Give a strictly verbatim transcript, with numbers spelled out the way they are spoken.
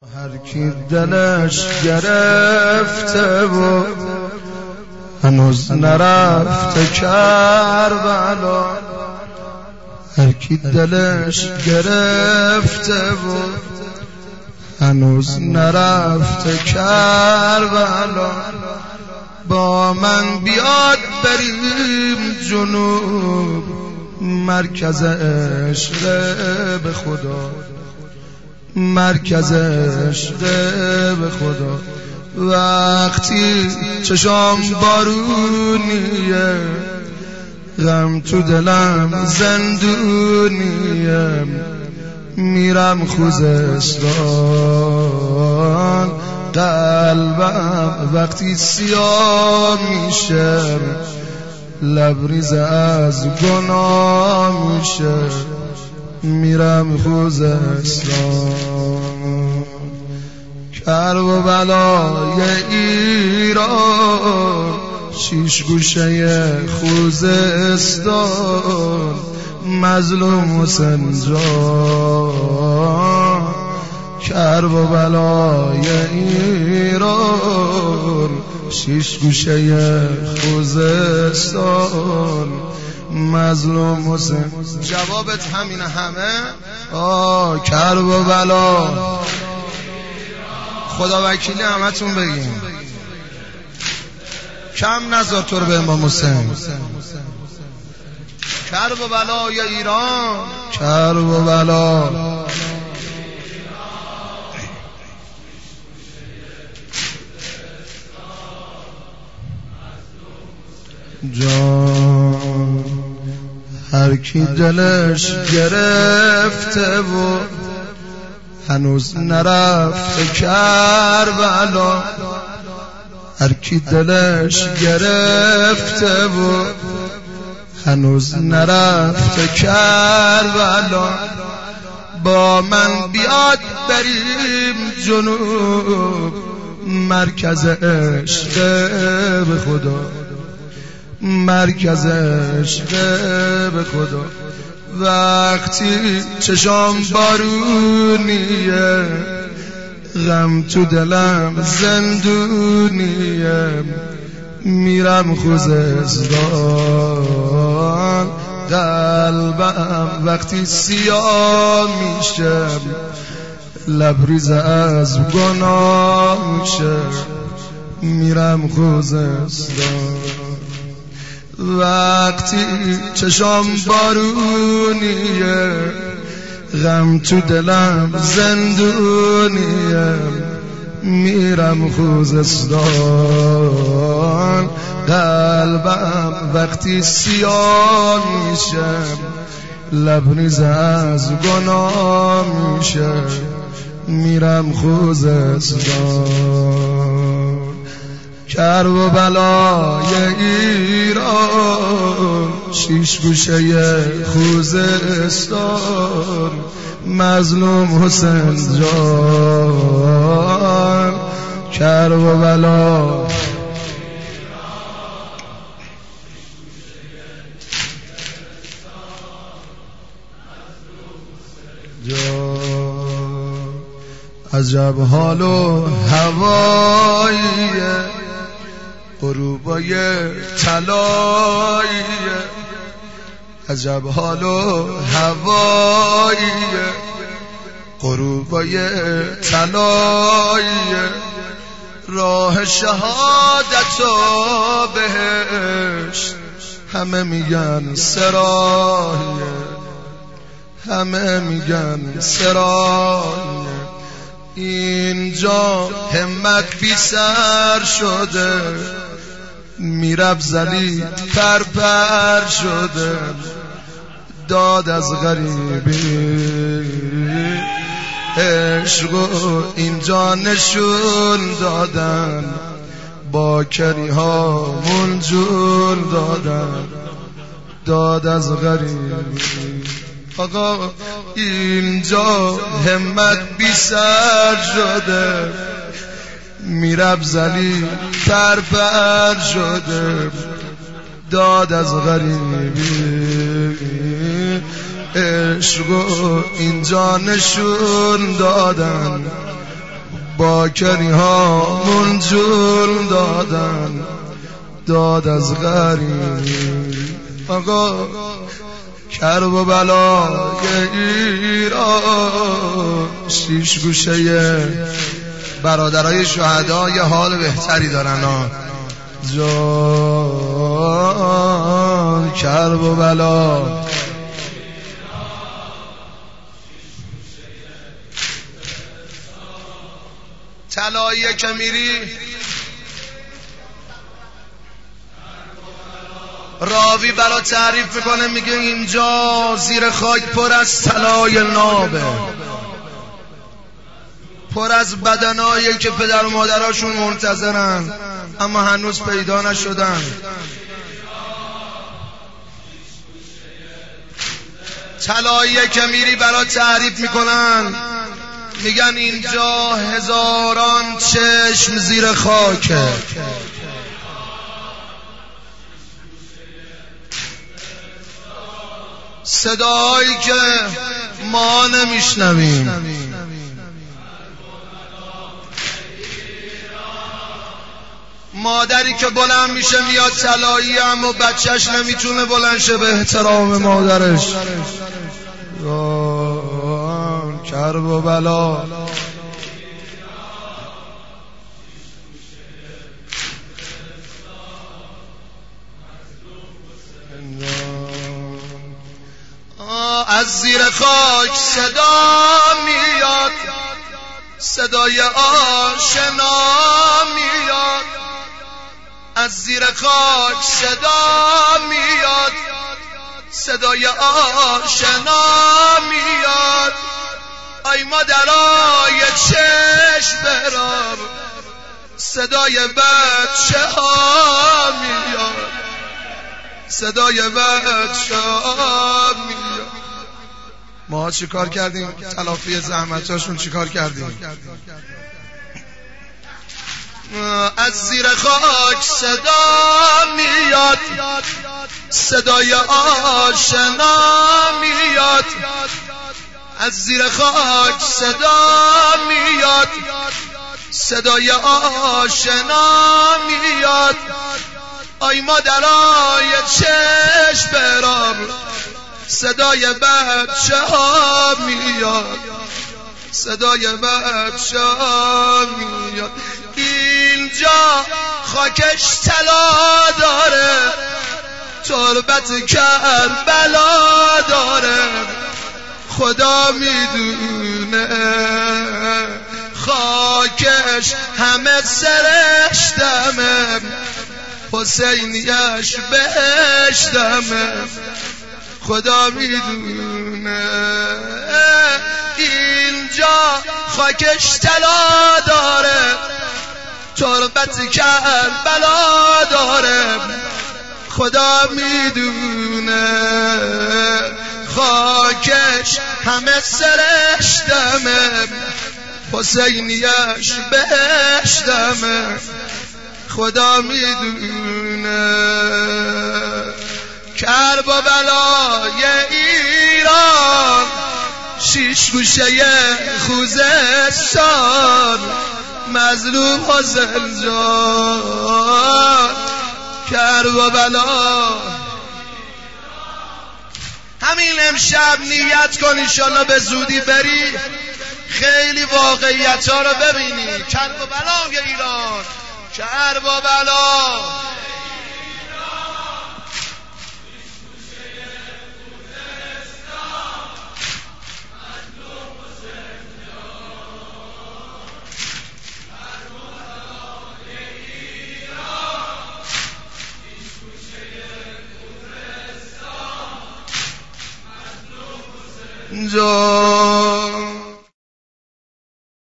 هر کی دلش گرفته و هنوز نرفته کربلا، هر کی دلش گرفته و هنوز نرفته کربلا، با من بیاد بریم جنوب مرکز عشق به خدا، مرکز عشق به خدا. وقتی چشام بارونیه، غم تو دلم زندونیه، میرم خوزستان، قلبم وقتی سیاه میشه، لبریز از گناه میشه، میرم خوزستان. کرب و بلای ایران، شیش گوشه خوزستان، مظلوم حسین جان. کرب و بلای ایران، شیش گوشه خوزستان، مظلوم حسین. جوابت همینه همه؟ آه کرب و بلا. خدا وکیلی همتون بگیم کم نذار تو رو به امام حسین. کرب و بلا یا ایران، کرب و بلا. جان هر کی دلش گرفته و هنوز نرفته کربلا، هر کی دلش گرفته و هنوز نرفته کربلا، با من بیاد بریم جنوب مرکز عشق به خدا، مرکز عشق به خدا. وقتی چشام بارونیه، غم تو دلم زندونیه، میرم خوزستان، قلبم وقتی سیاه میشه، لبریز از گناه میشه، میرم خوزستان. وقتی چشام بارونیه، غم تو دلم زندونیه، میرم خوزستان، قلبم وقتی سیاه میشه، لبریز از گناه میشه، میرم خوزستان. کرب و بلای ایران، شیش گوشه خوزستان، مظلوم حسین جان. کرب و بلا. عجب حال و هواییه، غروبای طلاییه، عجب حال و هواییه، غروبای طلاییه، راه شهادت و بهشت همه میگن سراییه، همه میگن سراییه. اینجا همت بی سر شده، میرب زلی پر پر شده، داد از غریبی عشق اینجا نشون دادن، با کری ها منجون دادن، داد از غریبی. آقا اینجا همت بی سر شده، میرب زلی پر پر شده، داد از غریبی عشق اینجا نشون دادن، باکری ها منجول دادن داد از غریب. آقا کرب و بلای ایران شیش گوشه برادرای شهدا یه حال بهتری دارن ها. جان کرب و بلا طلاییه که میری راوی برا تعریف میکنه، میگه اینجا زیر خاک پر از طلای نابه، پر از بدنایی که پدر و مادراشون منتظرن اما هنوز پیدا نشدن. طلاییه که میری برا تعریف میکنن، میگن اینجا هزاران چشم زیر خاکه، صدایی که ما نمیشنویم. مادری که بلند میشه میاد طلایی، اما بچهش نمیتونه بلند شه به احترام مادرش. کرب و بلا از زیر خاک صدا میاد، صدای آشنا میاد، از زیر خاک صدا میاد، صدای آشنا میاد. ای مادرای چشم برام صدای بچه ها میاد، صدای بچه ها میاد. ما چی کار کردیم؟ تلافی زحمتاشون چی کار کردیم؟ از زیر خاک صدا میاد، صدای آشنا میاد، از زیر خاک صدا میاد، صدای آشنا میاد. آی مادرای چشم برام صدای بچه ها میاد، صدای بچه ها میاد. اینجا خاکش طلا داره، تربت کربلا داره، خدا میدونه خاکش همه سرشتمه، حسینیش بهشتمه، خدا میدونه. اینجا خاکش طلا داره، تربت کربلا داره، خدا میدونه خاکش همه سرشتمه، حسینیش بهشتمه، خدا میدونه. کرب و بلای ایران شیش گوشه خوزستان، مظلوم و زنجان. کرب و بلا همین امشب نیت کن انشالله به زودی بری خیلی واقعیت ها رو ببینی. کرب و بلای ایران، کرب و بلا جو